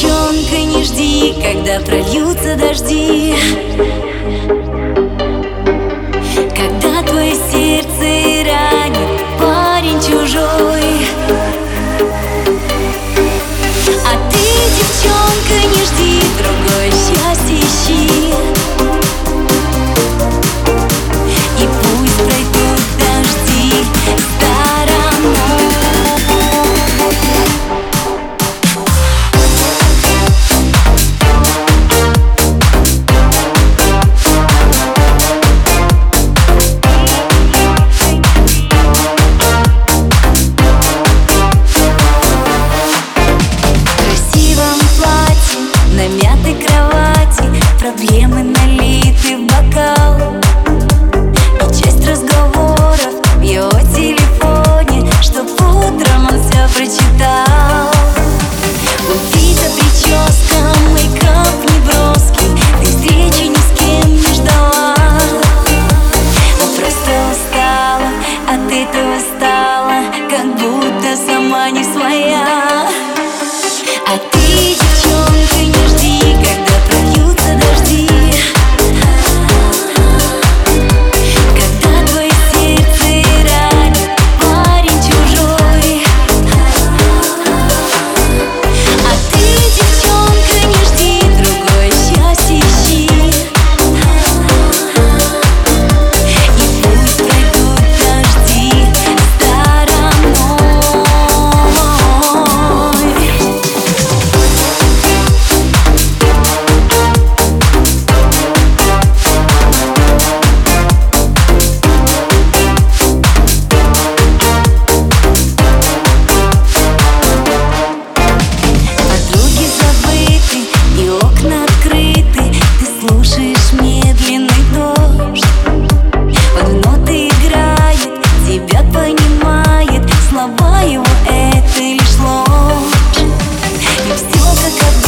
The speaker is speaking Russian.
девчонка, не жди, когда прольются дожди, когда твое сердце ранит парень чужой. А ты, девчонка, не жди, другое счастье ищи. И пусть пройдут дожди стороной. На мятой кровати проблемы налиты в бокал, и часть разговоров в его телефоне, чтоб утром он все прочитал. Убита прическа, мейкап неброский, ты встречи ни с кем не ждала. Просто устала, от этого стала, как будто сама не своя. А ты, девчонка, не жди, когда прольются дожди, когда твое сердце ранит парень чужой. А ты, девчонка, не жди, другое счастье ищи. И пусть пройдут дожди стороной. И окна открыты, ты слушаешь медленный дождь. Под ноты играет, тебя понимает, слова его — это лишь ложь. И все как